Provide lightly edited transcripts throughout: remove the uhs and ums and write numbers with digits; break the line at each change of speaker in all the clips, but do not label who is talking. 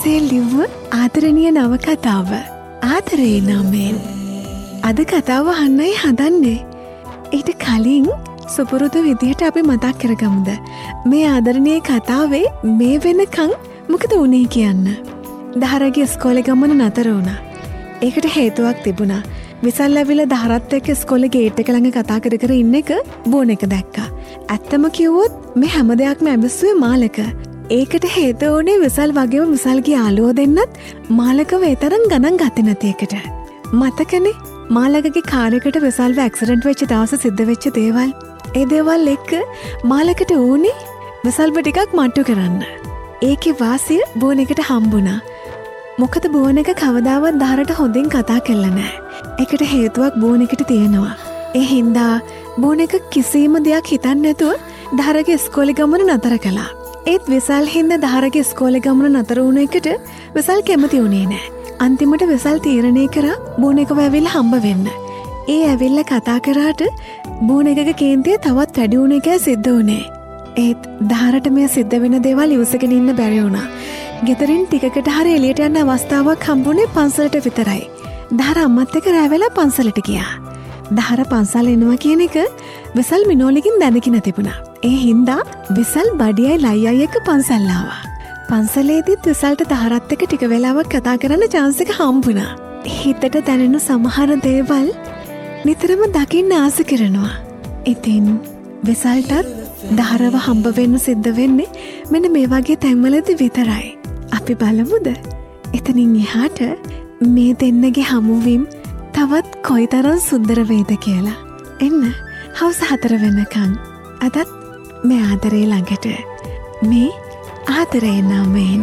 වහන්සේ ලිව්ව ආදරණීය නවකතාව ආදරේ නාමයෙන්. අද කතාව අහන්නයි හදන්නේ. ඊට කලින් සුපුරුදු විදිහට අපි මතක් කරගමුද මේ ආදරණීය කතාවේ මේ වෙනකන් මොකද වුනේ කියන්න. දහරගේ ඉස්කෝලේ ගමන නතර වුණා. ඒකට හේතුවක් තිබුණා. විසල් ඇවිල්ලා දහරත් එක්ක ඉස්කෝලේ ගේට් එක ළඟ කතා කර කර ඉන්න එක බෝන එක දැක්කා. ඇත්තම කිව්වොත් මේ හැම දෙයක්ම ඇවිස්සුවේ මාලක. ඒකට හේතුව වුණේ විසල් වගේම විසල්ගේ යාළුවෝ දෙන්නත් මාලකව ඒ තරම් ගණන් ගත්තේ නැති එකට. මතකනේ මාලකගේ කාර් එකට විසල්ව ඇක්සිඩන්ට් වෙච්ච දවසේ සිද්ධ වෙච්ච දේවල්. ඒ දේවල් එක්ක මාලකට ඕනේ විසල්ව ටිකක් මට්ටු කරන්න. ඒකේ වාසිය බෝන එකට හම්බුණා. මොකද බෝන එක කවදාවත් දහරට හොඳින් කතා කළා නෑ. ඒකට හේතුවක් බෝන එකට තියෙනවා. ඒ හින්දා බෝන එක කිසිම දෙයක් හිතන්නේ නැතුව දහරගේ ඉස්කෝලේ ගමන නතර කළා. ඒත් විසල් හින්දා දහරගේ ඉස්කෝලේ ගමන නතර වුණ එකට විසල් කැමති වුණේ නෑ. අන්තිමට විසල් තීරණය කරා බෝන එකව ඇවිල්ලා හම්බ වෙන්න. ඒ ඇවිල්ලා කතා කරාට බෝන එකක කේන්තිය තවත් වැඩි වුණ එකයි සිද්ධ වුණේ. ඒත් දහරට මේ සිද්ධ වෙන දේවල් ඉවසගෙන ඉන්න බැරි වුණා. ගෙදරින් ටිකකට හරි එළියට යන්න අවස්ථාවක් හම්බුනේ පන්සලට විතරයි. දහර අම්මත් එක්ක රැවෙලා පන්සලට ගියා. දහර පන්සල එනවා කියන එක විසල් මිනෝලිකින් දැනගෙන තිබුණා. ඒ හින්දා විසල් බඩියයි ලයියයි එක්ක පන්සල් ආවා. පන්සලේදීත් විසල්ට දහරත් එක්ක ටික වෙලාවක් කතා කරන්න chance එක හම්බුණා. හිතට දැනෙන සමහර දේවල් නිතරම දකින්න ආස කරනවා. ඉතින් විසල්ටත් දහරව හම්බ වෙන්න සිද්ධ වෙන්නේ මෙන්න මේ වගේ තැන්වලදී විතරයි. අපි බලමුද? එතනින් එහාට මේ දෙන්නගේ හමුවීම තවත් කොයිතරම් සුන්දර වේද කියලා. එන්න හවස 4 වෙනකන් අදත් මේ ආදරේ ළඟට මේ ආදරේ නාමයෙන්.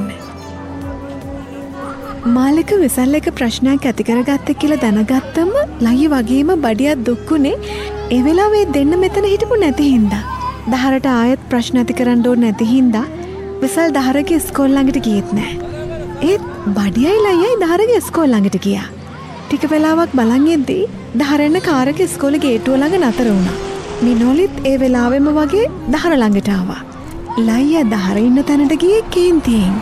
මාලක විසල් එක ප්‍රශ්නයක් ඇති කරගත්තේ කියලා දැනගත්තම ලයි වගේම බඩියක් දුක්ුනේ ඒ වෙලාවේ දෙන්න මෙතන හිටපු නැති හින්දා. දහරට ආයෙත් ප්‍රශ්න ඇති කරන්න ඕනේ නැති හින්දා විසල් දහරගේ ඉස්කෝල ළඟට ගියෙත් නෑ. ඒත් බඩියයි ලයියයි දහරගේ ඉස්කෝල ළඟට ගියා. ටික වෙලාවක් බලන් ඉද්දී දහරෙන්න කාර් එක ඉස්කෝලේ ගේට්ටුව ළඟ නතර වුණා. මිනෝලිත් ඒ වෙලාවෙම වගේ දහර ළඟට ආවා. ලයියා දහර ඉන්න තැනට ගියේ කේන්තියෙන්.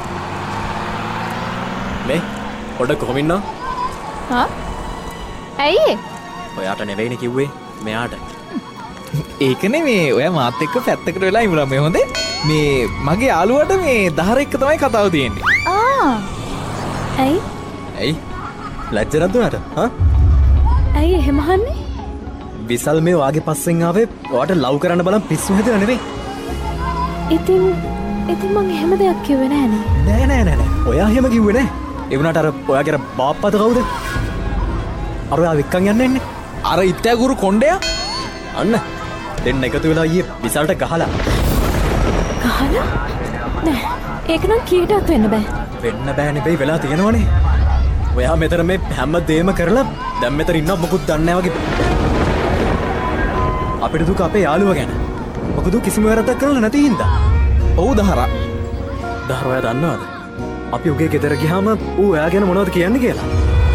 මේ පොඩ කොහොම ඉන්නව?
හා? ඇයි?
ඔයාට නෙවෙයිනේ කිව්වේ මෙයාට.
ඒකනේ මේ ඔයා මාත් එක්ක පැත්තකට වෙලා ඉමුණා මේ හොඳේ. මේ මගේ යාළුවාට මේ දහර එක්ක තමයි කතාව තියෙන්නේ.
ඇයි?
ඇයි? ලැජ්ජ නැද්ද ඔයාට? හා?
ඇයි එහෙම අහන්නේ?
විසල් මේ වාගේ පස්සෙන් ආවේ ඔයාට ලව් කරන්න බලන් පිස්සු හැදලා නෙවෙයි.
ඉතින් මං එහෙම දෙයක් කිව්වේ නෑනේ.
නෑ. ඔයා එහෙම කිව්වේ නෑ. ඒ වුණාට අර ඔයාගේ බාප්පාද කවුද? අර ඔයා වික්කන් යන්නේ.
අර ඉත්තෑගුරු කොණ්ඩයා?
අන්න දෙන්න එකතු වෙලා ඊයේ විසල්ට ගහලා.
ගහලා? නෑ. ඒක නම් කීයටවත් වෙන්න බෑ.
වෙන්න බෑ නෙවෙයි වෙලා තියෙනවනේ. ඔයා මෙතන මේ හැම දෙයක්ම කරලා දැන් මෙතන ඉන්න මොකුත් දන්නේ නැහැ වගේ. අපිට දුක අපේ යාළුවා ගැන. මොකද කිසිම වැරද්දක් කරලා නැති හින්දා.
ඔව් දහරා.
දහර ඔයා දන්නවද? අපි උගේ ගෙදර ගියාම ඌ ඔයා ගැන මොනවද කියන්නේ කියලා.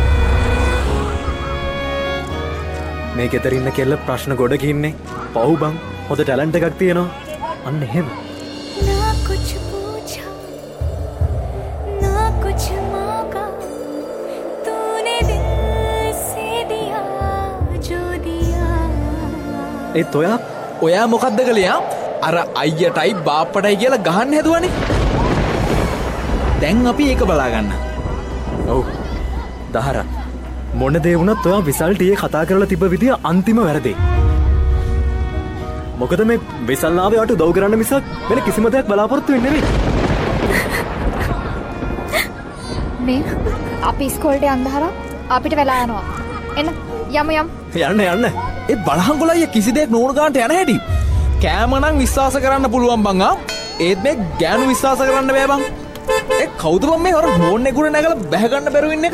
මේ ගෙදර ඉන්න කෙල්ල ප්‍රශ්න ගොඩක ඉන්නේ. පව් බං. හොඳ ටැලන්ට් එකක් තියෙනවා. අන්න එහෙම. ඒත්
ඔයා මොකක්ද කළේ? අර අයියටයි බාප්පටයි කියලා ගහන්න හැදුවනේ. දැන් අපි ඒක බලාගන්න.
ඔව් දහර මොන දේ වුණත් ඔයා විසල්ට ඊයේ කතා කරලා තිබ්බ විදිය අන්තිම වැරදි. මොකද මේ විසල් ආවේ වට උදව් කරන්න මිසක් වෙන කිසිම දෙයක් බලාපොරොත්තු වෙන්නේ නෙවෙයි.
මේ අපි ඉස්කෝලේට යන්න දහරා අපිට වෙලා යනවා. එන්න යමු.
යන්න.
ඒ බලහංගොල අයියා කිසි දෙයක් නෝන ගන්නට යන හැටි. කෑම නම් විශ්වාස කරන්න පුළුවන් බං ආ. ඒත් මේ ගෑනු විශ්වාස කරන්න බෑ බං. ඒ කවුද බං මේ හොර බෝන් එකට නැගලා බැහැ ගන්න බැරුව ඉන්න එක?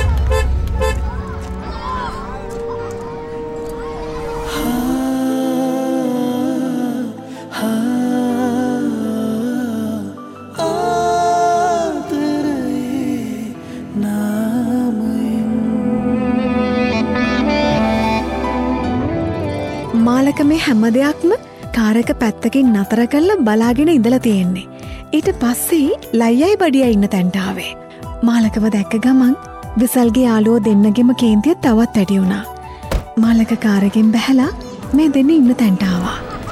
මාලක මේ හැම දෙයක්ම කාරක පැත්තකින් නතර කරලා බලාගෙන ඉඳලා තියෙන්නේ. ඊට පස්සේ ලයියයි බඩියයි ඉන්න තැනට ආවේ. මාලකව දැක්ක ගමන් විසල්ගේ යාළුවෝ දෙන්නගෙම කේන්තිය තවත් වැඩි වුණා. මාලක කාරගෙන් බැහැලා මේ දෙන්න ඉන්න තැන්ට ආවා.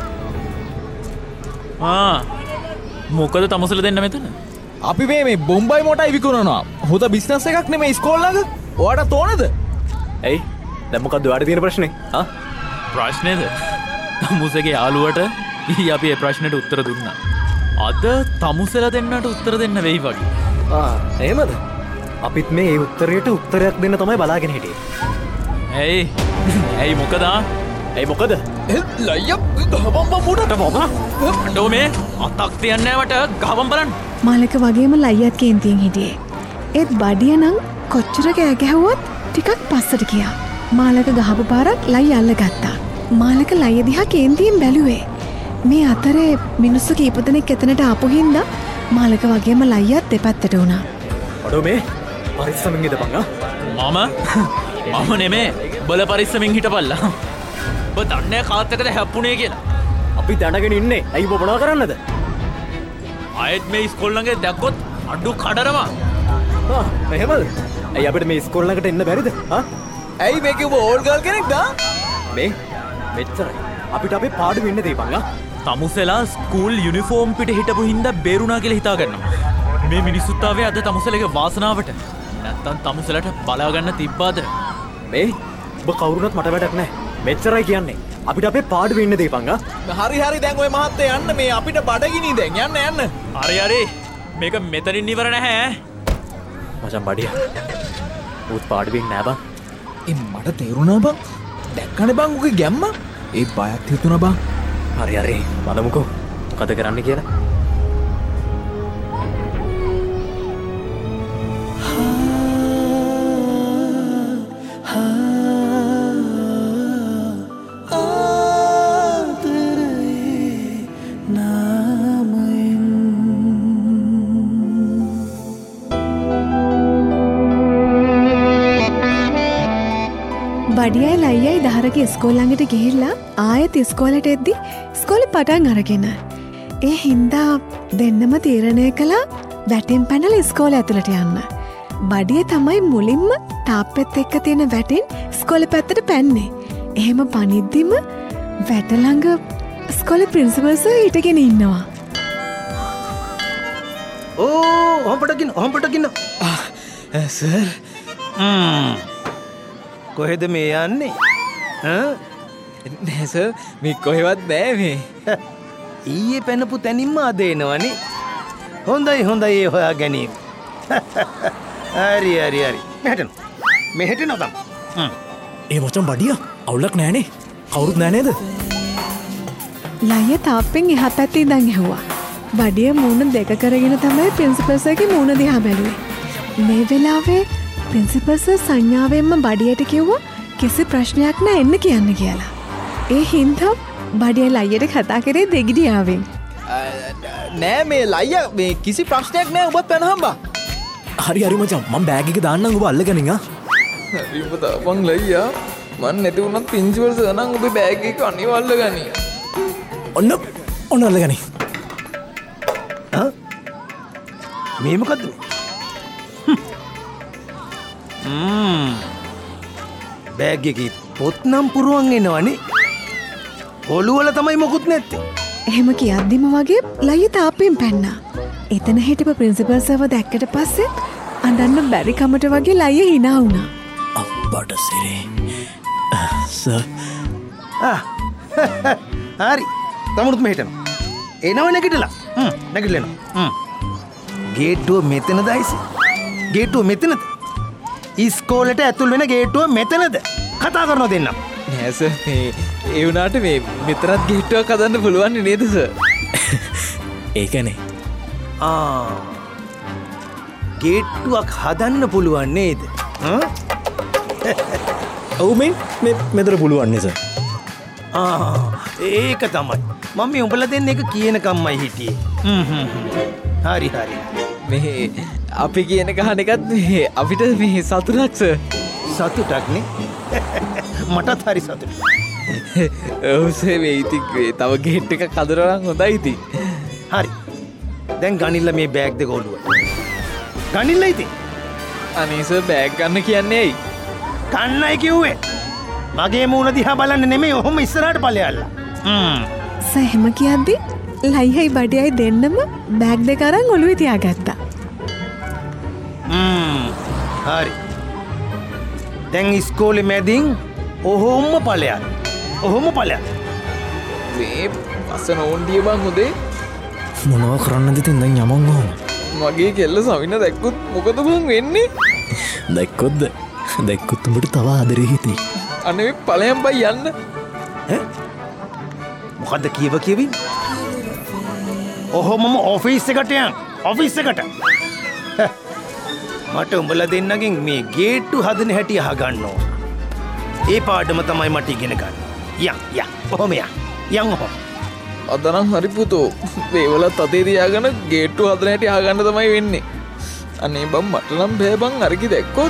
මොකද තමුසල දෙන්න මෙතන?
අපි මේ බොම්බයි මොටයි විකුණනවා. හොඳ බිස්නස් එකක් නෙමෙයි ඉස්කෝලේ ළඟ. ඔයාට තෝනද?
ඇයි දැන් මොකද්ද ඔයාට තියෙන ප්‍රශ්නේ?
ප්‍රශ්නේද? තමුසගේ යාළුවට අපි ඒ ප්‍රශ්නෙට උත්තර දුන්නා. අද තමුසලා දෙන්නට උත්තර දෙන්න වෙයි වගේ.
එහෙමද? අපිත් මේ උත්තරයට උත්තරයක් දෙන්න තමයි බලාගෙන හිටියේ.
ඇයි මොකද?
මොකද?
ලයියා ගහපම් මුඩට මොකද?
අඩෝ මේ අතක් තියන්නේ මට ගහපම් බලන්න.
මාලක වගේම ලයියත් කේන්තියෙන් හිටියේ. ඒත් බඩිය නම් කොච්චර කෑ ගැහුවත් ටිකක් පස්සට ගියා. මාලක ගහපු පාරක් ලයි අල්ලගත්තා. මාලක ලය දිහා කේන්තියෙන් බැලුවේ. මේ අතරේ මිනිස්සු කීප දෙනෙක් එතනට ආපු හින්දා මාලක වගේම ලයියත් දෙපැත්තට වුණා.
අඩෝ මේ පරිස්සමින් ඉඳපන්
මම නෙමේ බල පරිස්සමින් හිටපල්ලා. ඔබ දන්නේ කාත් එක්කද හැප්පුණේ කියලා.
අපි දැනගෙන ඉන්නේ. ඇයි ඔබ මොනවා කරන්නද?
ආයෙත් මේ ඉස්කෝලේ ළඟ දැක්කොත් අඩු කඩරම.
එහෙමද? ඇයි අපිට මේ ඉස්කෝලේ ළඟට එන්න බැරිද?
ඇයි මේකේ ඔබ ඕල් ගර්ල් කෙනෙක්ද?
මේ මෙච්චරයි. අපිට අපේ පාඩුවෙ ඉන්න දෙපන්.
තමුසලා ස්කූල් යුනිෆෝම් පිට හිටපු හින්දා බේරුණා කියලා හිතා ගන්නවා. මේ මිනිස්සුත් ආවේ අද තමුසලගේ වාසනාවට. නැත්තම් තමුසලට බලා ගන්න තිබ්බාද?
මේ ඔබ කවුරුනත් මට වැඩක් නැහැ. මෙච්චරයි කියන්නේ. අපිට අපේ පාඩුවෙ ඉන්න දෙපන්.
හරි දැන් ඔය මහත්තයා යන්න මේ අපිට බඩගිනි දැන් යන්න.
හරි මේක මෙතනින් ඉවර නැහැ.
මචං බඩියා. උත් පාඩුවෙ නෑ බං.
මට තේරුණා බං. දැක්කනේ බං උගේ ගැම්ම. ඒ බයක් හිතුණා බං.
හරි බලමුකෝ මොකද කරන්න කියලා.
බඩියයි ලයියයි දහරගේ ඉස්කෝල ළඟට ගිහිල්ලා ආයෙත් ඉස්කෝලට එද්දි ඉස්කෝලේ පටන් අරගෙන ඒ හින්දා දෙන්නම තීරණය කළා වැටෙන් පැනලා ඉස්කෝලේ ඇතුළට යන්න. බඩිය තමයි මුලින්ම තාප්පෙත් එක්ක තියෙන වැටෙන් ඉස්කෝලේ පැත්තට පැන්නේ. එහෙම පනිද්දිම වැට ළඟ ඉස්කෝලේ ප්‍රින්සිපල් සර් හිටගෙන ඉන්නවා.
ඔහොම පටකින්න.
සර්
කොහෙද මේ යන්නේ?
නෑ සර් මේ කොහෙවත් බෑ මේ.
ඊයේ පැනපු තැනින්ම අද එනවනේ. හොඳයි ඒ හොයා ගැනීම. හරි. මෙහෙට නතම්.
ඒ මචං බඩියා අවුලක් නෑනේ. කවුරුත් නෑ නේද?
ලයිය තාප්පෙන් එහා පැත්තේ ඉඳන් ඇහුවා. බඩිය මූණ දෙක කරගෙන තමයි ප්‍රින්සිපල් සර්ගේ මූණ දිහා බැලුවේ. මේ වෙලාවේ ප්‍රින්සිපල් සර් සංඥාවෙන්ම බඩියට කිව්වා කිසි ප්‍රශ්නයක් නෑ එන්න කියන්න කියලා. ඒ හින්දා බඩිය ලයියට කතා කරේ දෙගිඩියාවෙන්.
නෑ මේ ලයියා මේ කිසි ප්‍රශ්නයක් නෑ ඔබත් පැනහම් බා.
හරි මචං මම බෑග් එක දාන්නම් ඔබ අල්ලගෙන ඉන්න.
හරි ඔබ තාපන් ලයියා. මන් නැති වුණත් ප්‍රින්සිපල් සර් නම් ඔබේ බෑග් එක අනිවාර්ය ගනි.
ඔන්න අල්ලගනි.
මේ මොකද්ද? බෑග් එකේ පොත් නම් පුරුවන් එනවනේ. ඔළුවල තමයි මොකුත් නැත්තේ.
එහෙම කියද්දිම වගේ ලයිය තාප්පෙන් පැන්නා. එතන හිටපු ප්‍රින්සිපල් සර්ව දැක්කට පස්සේ අඬන්න බැරි කමට වගේ ලයිය hina වුණා.
අප්පට සිරේ. සර්.
හරි. තමුරුත් මෙහෙටම. එනව නැගිටලා. නැගිටලා. ගේට්ටුව මෙතනද අයිසි? ගේට්ටුව මෙතනද? ඉස්කෝලට ඇතුල් වෙන ගේට්ටුව මෙතනද? කතා කරනවා දෙන්නම්.
නෑ සර් මේ ඒ වුණාට මේ මෙතරත් ගේට්ටුවක් හදන්න පුළුවන් නේද සර්?
ඒකනේ.
ගේට්ටුවක් හදන්න පුළුවන් නේද?
ඔව් මේ මෙතන පුළුවන් නේ සර්.
ඒක තමයි. මම මේ උඹලා දෙන්න එක කියනකම්මයි හිටියේ. හරි.
මේ අපි කියන ගහන එකත් මේ අපිට මේ සතුටක් සර්.
සතුටක් නේ? මටත් හරි සතුටුයි.
ඔව් සර් මේ ඉතින් තව ගේට් එකක් හදනවා නම් හොඳයි ඉතින්.
හරි. දැන් ගනිල්ල මේ බෑග් දෙක ඔළුවට. ගනිල්ල ඉතින්.
අනීස බෑග් ගන්න කියන්නේ ඇයි?
කන්නයි කිව්වේ. මගේ මූණ දිහා බලන්න නෙමෙයි ඔහොම ඉස්සරහට ඵලයල්ලා.
සහෙම කියද්දි ලයිහයි බඩයයි දෙන්නම බෑග් දෙක අරන් ඔළුවේ තියාගත්තා.
හරි. දැන් ඉස්කෝලේ මැදින් ඔහොම ඵලයක්. ඔහොම ඵලයක්.
මේ අසන ඕන්ඩිය බං හොදේ.
මොනවා කරන්නද ඉතින් දැන් යමන් ඕන.
මගේ කෙල්ල සවින දැක්කුත් මොකද බං වෙන්නේ?
දැක්කොත්ද? දැක්කොත් උඹට තව ආදරේ හිතේ.
අනේ ඵලයන් බයි යන්න.
මොකද්ද කියවින්? ඔහොමම ඔෆිස් එකට යන්. ඔෆිස් එකට. මට උඹලා දෙන්නගෙන් මේ ගේට්ටු හදන හැටි අහගන්න ඕන. ඒ පාඩම තමයි මට ඉගෙන ගන්න. යන්. ඔහොම යන්. ඔහොම.
අදනම් හරි පුතෝ. වේවලත් අතේ තියාගෙන ගේට්ටු හදන හැටි අහගන්න තමයි වෙන්නේ. අනේ බං මට නම් බෑ බං අරකි දැක්කොත්.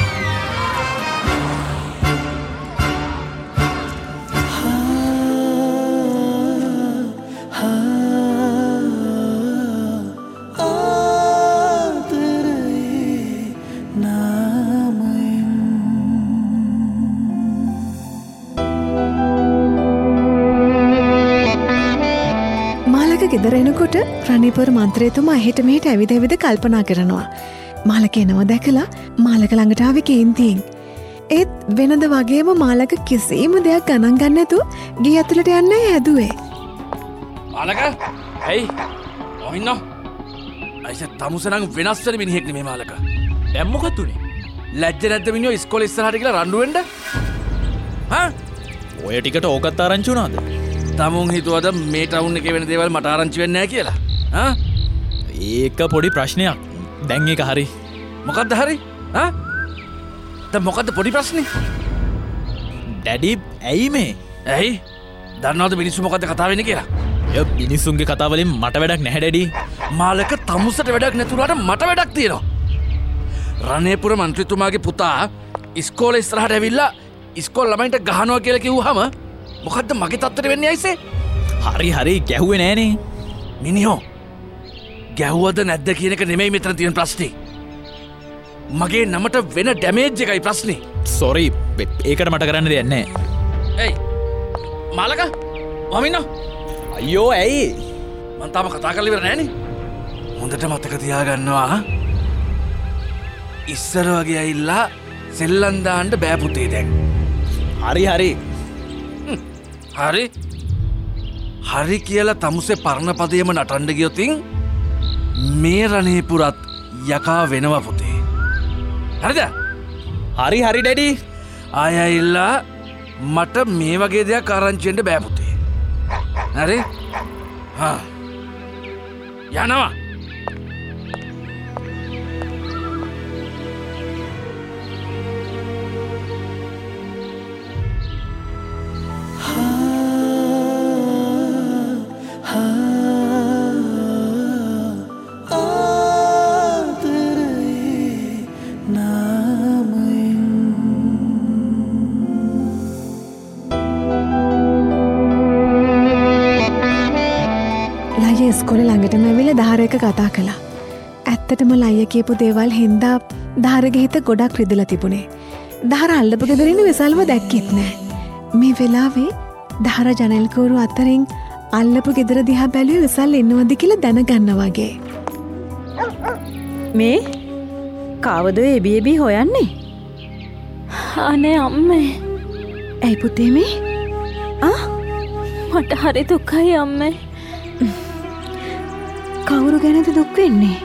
ගෙදරෙනකොට රණීපුර මන්ත්‍රයතුමා එහෙට මෙහෙට ඇවිද කල්පනා කරනවා. මාලක එනවා දැකලා මාලක ළඟට ආවේ කේන්තියෙන්. ඒත් වෙනද වගේම මාලක කිසිම දෙයක් ගණන් ගන්න නැතුව ගේ ඇතුළට යන්නයි හැදුවේ.
මාලක ඇයි ඔහින්න අයිස තමුසනම් වෙනස් වෙන මිනිහෙක් නෙමේ මාලක.
දැන් මොකද උනේ?
ලැජ්ජ නැද්ද මිනිහෝ ඉස්කෝලේ ඉස්සරහට ගිහලා රණ්ඩු වෙන්න? හා?
ඔය ටිකට ඕකත් ආරංචි වුණාද?
තමුන් හිතුවද මේ ටවුන් එකේ වෙන දේවල් මට ආරංචි වෙන්නේ නැහැ කියලා? හා?
ඒක පොඩි ප්‍රශ්නයක්. දැන් ඒක හරි.
මොකද්ද හරි? හා? දැන් මොකද්ද පොඩි ප්‍රශ්නේ?
ඩැඩි ඇයි මේ?
ඇයි? දන්නවද මිනිස්සු මොකද්ද කතා වෙන්නේ කියලා?
ඔය මිනිස්සුන්ගේ කතා වලින් මට වැඩක් නැහැ ඩැඩි.
මාලක තමුසට වැඩක් නැතුණාට මට වැඩක් තියෙනවා. රණේපුර මන්ත්‍රීතුමාගේ පුතා ඉස්කෝලේ ඉස්සරහට ඇවිල්ලා ඉස්කෝල ළමයින්ට ගහනවා කියලා කිව්වහම මොකද්ද මගේ තත්ත්වෙට වෙන්නේ අයිසේ?
හරි ගැහුවේ නෑනේ.
මිනිහෝ ගැහුවද නැද්ද කියන එක නෙමෙයි මෙතන තියෙන ප්‍රශ්නේ. මගේ නමට වෙන ඩැමේජ් එකයි ප්‍රශ්නේ.
සෝරි ඒකට මට කරන්න දෙයක් නෑ.
එයි මාලක වමින්න.
අයියෝ ඇයි?
මං තාම කතා කරලා ඉවර නෑනේ. හොඳට මතක තියාගන්නවා. ඉස්සර වගේ ඇවිල්ලා සෙල්ලම් දාන්න බෑ පුතේ දැන්.
හරි
හරි කියලා තමුසේ පරණ පදයම නටන්න ගියොතින් මේ රණේපුරත් යකා වෙනවා පුතේ. හරිද?
හරි ඩැඩි.
ආයෙයිලා මට මේ වගේ දෙයක් ආරංචි වෙන්න බෑ පුතේ. හරි? හා. යනවා.
ස්කොල ළඟටම ඇවිල ධාරයක කතා කළා. ඇත්තටම ලයිය කියපු දේවල් හින්දා ධාරගේ හිත ගොඩක් රිදලා තිබුණේ. ධාර අල්ලපු ගෙදරින් විසල්ව දැක්කෙත් නෑ. මේ වෙලාවේ ධාර ජනල්කෝරු අතරින් අල්ලපු ගෙදර දිහා බැලුවේ විසල් ඉන්නවද කියලා දැනගන්න වගේ.
මේ කවද එබියබී හොයන්නේ? අනේ අම්මේ.
ඇයි පුතේ මේ?
මට හරි දුකයි අම්මේ.
කවුරු ගැනද දුක් වෙන්නේ?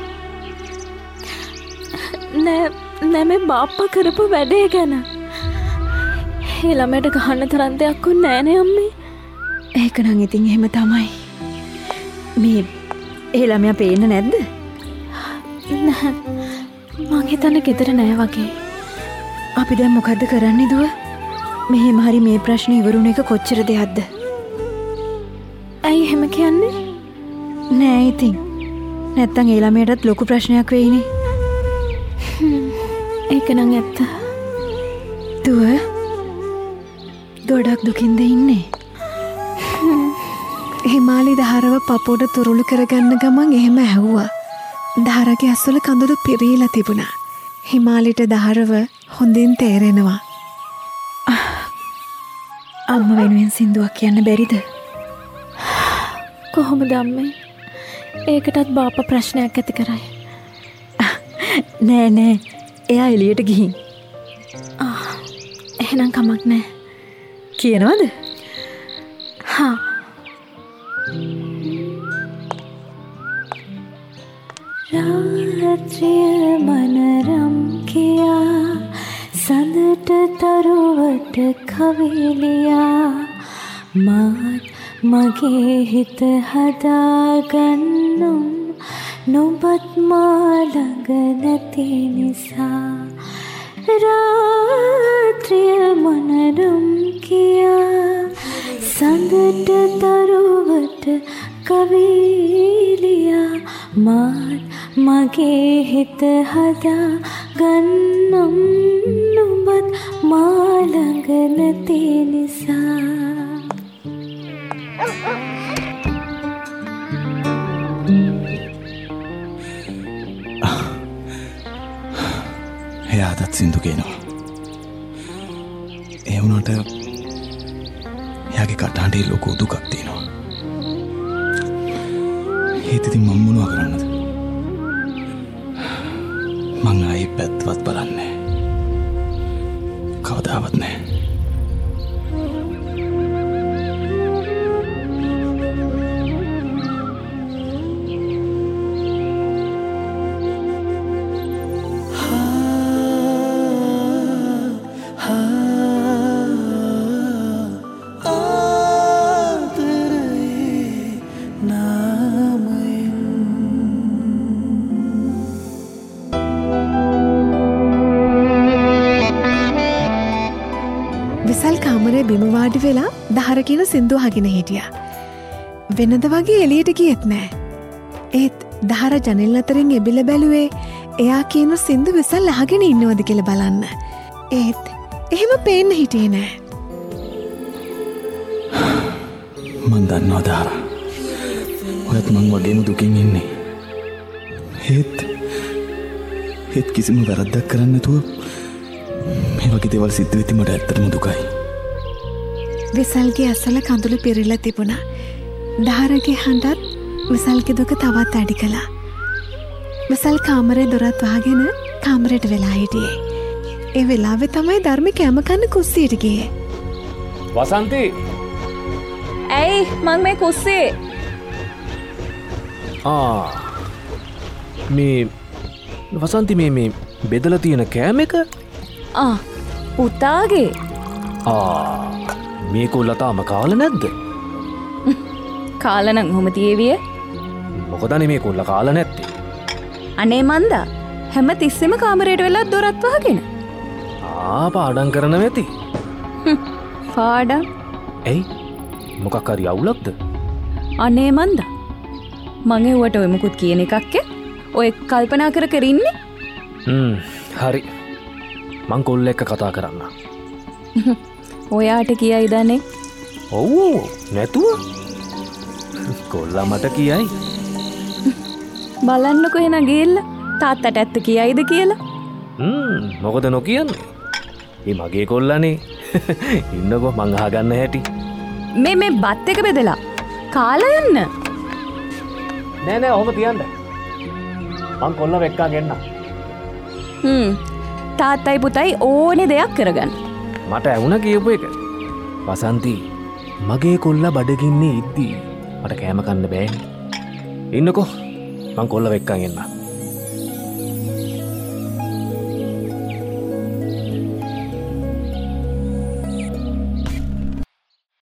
නෑ මේ බාප්පා කරපු වැඩේ ගැන. ඒ ළමයට ගහන්න තරම් දෙයක් උන් නෑනේ අම්මේ.
ඒක නම් ඉතින් එහෙම තමයි.
මේ ඒ ළමයා පේන්නේ නැද්ද? නෑ. මං හිතන්නේ ගෙදර නෑ වගේ.
අපි දැන් මොකද්ද කරන්නේ දුව? මෙහෙම හරි මේ ප්‍රශ්නේ ඉවරුන එක කොච්චර දෙයක්ද?
ඇයි එහෙම කියන්නේ?
නෑ ඉතින්. නැත්තම් ඒ ළමයටත් ලොකු ප්‍රශ්නයක් වෙයිනේ.
ඒක නම් ඇත්ත.
දුව ගොඩක් දුකින්ද ඉන්නේ? හිමාලි දහරව පපුවට තුරුළු කරගන්න ගමන් එහෙම ඇහුවා. දහරගේ ඇස්වල කඳුළු පිරීලා තිබුණා. හිමාලිට දහරව හොඳින් තේරෙනවා.
අම්ම වෙනුවෙන් සින්දුවක් කියන්න බැරිද? කොහොමද අම්මේ? ඒකටත් බාප්පා ප්‍රශ්නයක් ඇති කරයි. නෑ එයා එළියට ගිහින්. එහෙනම් කමක් නෑ. කියනවද? හා. රාත්‍රිය මනරම් කියා සඳට තරුවට කවිලියා මාත් මගේ හිත හදාගන්නම් නොබත් මා ළඟ නැති නිසා රාත්‍රිය මනරම් කියා සඳට තරුවට කවිලියා මාත් මගේ හිත හදාගන්නම් නොබත් මා ළඟ නැති නිසා.
එයාටත් සින්දු කියනවා. ඒ වුණාට එයාගේ කටහඬේ ලොකු දුකක් තියෙනවා. ඒත් ඉතින් මම මොනවා කරන්නද? මං ආයේ පැත්තවත් බලන්නේ කවදාවත් නෑ.
විසල් කාමරේ බිම වාඩි වෙලා දහර කියන සින්දුව අහගෙන හිටියා. වෙනද වගේ එළියට ගියෙත් නෑ. ඒත් දහර ජනෙල් අතරින් එබිල බැලුවේ එයා කියන සින්දු විසල් අහගෙන ඉන්නවද කියලා බලන්න. ඒත් එහෙම පේන්න හිටියේ නෑ.
මන් දන්නවා දහර. ඔයත් මං වගේම දුකින් ඉන්නේ. ඒත් කිසිම වැරද්දක් කරන්න නැතුව මේ වගේ දේවල් සිද්ධ වෙද්දි මට ඇත්තටම දුකයි.
විසල්ගේ අසල කඳුළු පිරීලා තිබුණා. දහරගේ හඬත් විසල්ගේ දුක තවත් අඩි කළා. විසල් කාමරේ දොරත් වහගෙන කාමරයට වෙලා හිටියේ. ඒ වෙලාවේ තමයි ධර්මි කැම කන්න කුස්සියට ගියේ.
වසන්ති!
ඇයි මං මේ කුස්සේ?
මේ වසන්ති මේ බෙදලා තියෙන කෑම එක?
පුතාගේ.
මේක උල්ලතාම කාල නැද්ද?
කාලනම් හොම තියවිය.
මොකදනේ මේ කොල්ල කාල නැත්තේ?
අනේ මන්දා හැම තිස්සෙම කාමරයට වෙලා දොරත් වහගෙන.
පාඩම් කරන වෙති.
පාඩම්?
ඇයි? මොකක් හරි අවුලක්ද?
අනේ මන්දා මං එව්වට ඔය මුකුත් කියන එකක් ඔය කල්පනා කර ඉන්නේ?
හරි. මං කොල්ල එක්ක කතා කරන්න.
ඔයාට කියයි දනේ?
ඔව් නැතුව කොල්ලා මට කියයි.
බලන්නකො එහෙනම් ගිහිල්ලා තාත්තට ඇත්ත කියයිද කියලා.
මොකද නොකියන්නේ? මේ මගේ කොල්ලානේ. ඉන්නකෝ මං අහගන්න හැටි.
මේ බත් එක බෙදලා කාලා යන්න.
නෑ ඔහොම තියන්න. මං කොල්ල වෙක්කා ගෙන්න.
තාත්තයි පුතයි ඕනේ දෙයක් කරගන්න.
මට ඇහුණ කියපු එක. වසන්ති මගේ කොල්ලා බඩගින්නේ ඉද්දී මට කෑම කන්න බෑනේ. ඉන්නකෝ මං කොල්ල වෙක්කන් එන්න.